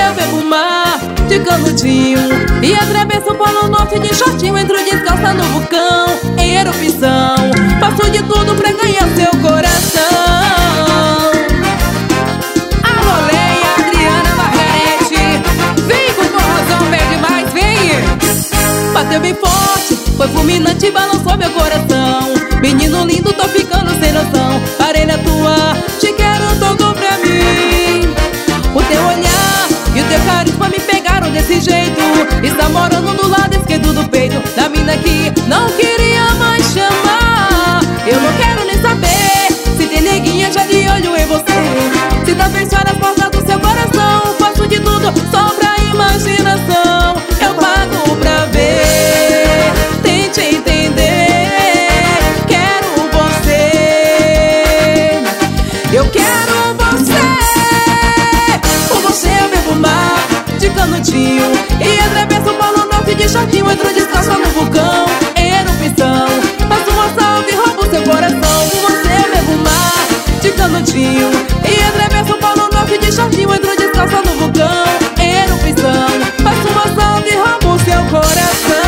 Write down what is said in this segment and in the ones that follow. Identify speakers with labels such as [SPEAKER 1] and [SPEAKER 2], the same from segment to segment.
[SPEAKER 1] eu bebo mar de canudinho e atravesso o Polo Norte de shortinho. Entro descalça no vulcão em erupção. Faço de tudo pra ganhar seu coração. Alô, Leia, Adriana, Margarete, vem com corrosão, vem demais, vem. Bateu bem forte, foi fulminante, balançou meu coração. Menino lindo, tô ficando sem noção. Parelha tua, te quero todo pra mim. O teu olhar e o teu carisma me pegaram desse jeito. Está morando do lado esquerdo do peito da mina que não queria mais chamar. Eu não quero nem saber se tem neguinha já de olho em você. Se tá fechada as portas do seu coração, faço de tudo só pra imaginação. Eu pago pra ver, tente entender. Quero você, eu quero você. Por você eu bebo mar de canudinho e atravesso o Polo Norte de shortinho. Entro descalça no vulcão em erupção. Faço uma salve e roubo seu coração. Por você eu bebo mar de canudinho e atravesso o Polo Norte de shortinho. Entro descalça no vulcão em erupção. Faço uma salve e roubo seu coração.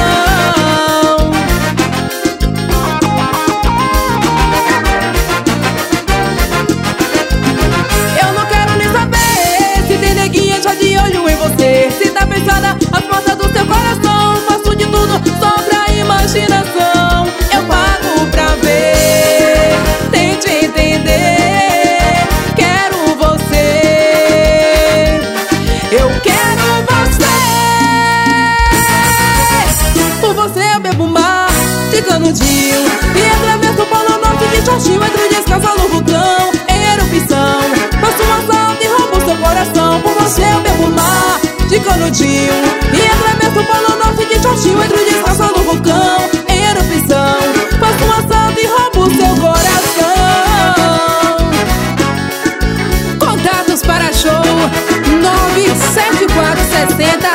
[SPEAKER 1] Eu não quero nem saber se tem neguinha já de olho em você. Se tá fechada as portas do seu coração, faço de tudo só pra imaginação. Eu pago pra ver, tente entender. Quero você, eu quero você. Por você eu bebo mar de canudinho e atravesso o Polo Norte de shortinho. Entro descalça no vulcão em erupção. Faço uma salve e roubo seu coração. Por você eu bebo mar de canudinho e atravesso o Polo Norte de shortinho. Entro descalça no vulcão em erupção. Faço uma salve e roubo seu coração. Contatos para show 97460